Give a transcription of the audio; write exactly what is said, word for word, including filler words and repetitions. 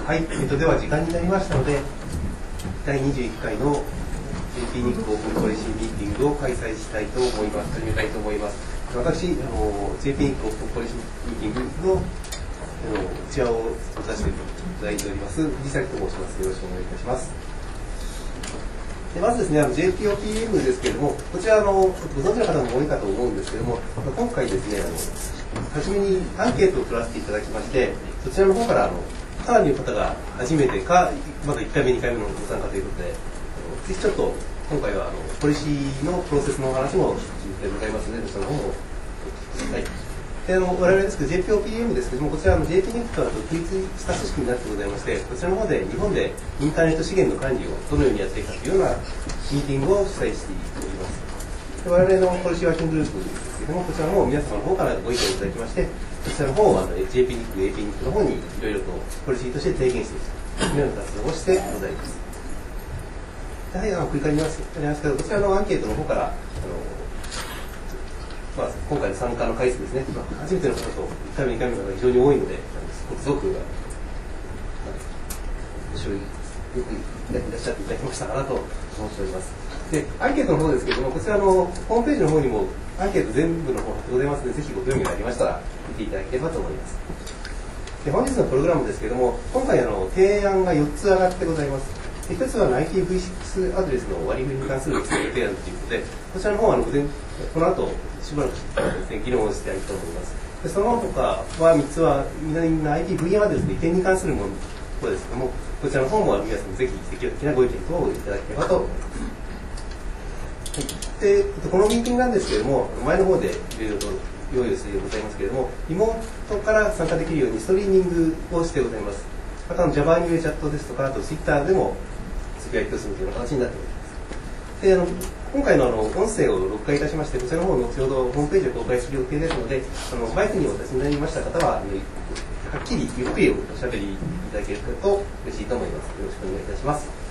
はい、えっと、では時間になりましたので、だいにじゅういっかいの ジェーピー ニックオープンポリシーミーティングを開催したいと思います。始めたいと思います。私、あの ジェーピー ニックオープンポリシーミーティングのあのチアを出していただいております藤崎と申します。よろしくお願いいたします。でまずですね、あの ジェーピーオーピーエム ですけれども、こちらあのご存知の方も多いかと思うんですけれども、今回ですね、あの初めにアンケートを取らせていただきまして、そちらの方からあのかなりの方が初めてか、まだいっかいめ、にかいめのご参加ということで、ぜひちょっと今回はあのポリシーのプロセスのお話も聞いてございますので、そちらの方もお聞きください。であの我々ですけど ジェーピーオーピーエム ですけども、こちらの ジェーピー ニックから独立した組織になってございまして、こちらの方で日本でインターネット資源の管理をどのようにやっていくかというようなミーティングを主催しております。で我々のポリシーワーキンググループですけども、こちらも皆様の方からご意見いただきまして、こちらの方をあの ジェーピー ニック、エーピー ニックの方にいろいろとポリシーとして提言していくというような活動をしてございます。はい、あの繰り返しますけど、こちらのアンケートの方からあのまあ、今回の参加の回数ですね、まあ、初めての方といっかいめ、にかいめの方が非常に多いので、すごく、まあ、よくいらっしゃっていただきましたかなと思っております。で、アンケートの方ですけれども、こちらのホームページの方にもアンケート全部の方貼ってございますので、ぜひご興味がありましたら見ていただければと思います。で、本日のプログラムですけれども、今回あの提案がよっつ上がってございます。でひとつは アイティーブイシックス アドレスの割り振りに関する提案ということで、こちらの方はあのこの後しばらくですね、議論をしていきたいと思います。でその他はみっつは、みんな アイティーブイエム アドレスの移転に関するものですけども、こちらの方も皆さんぜひ積極的なご意見等をいただければと思います。はい、でこのミーティングなんですけれども、前の方でいろいろと用意をしてございますけれども、リモートから参加できるようにストリーミングをしてございます。また Java によるチャットですとか、あと Twitter でもつぶやきをするというような形になっております。であの今回のあの音声を録画いたしまして、こちらの方を後ほどホームページで公開する予定ですので、あのバイクにお立ちになりました方は、はっきりゆっくりおしゃべりいただけると嬉しいと思います。よろしくお願いいたします。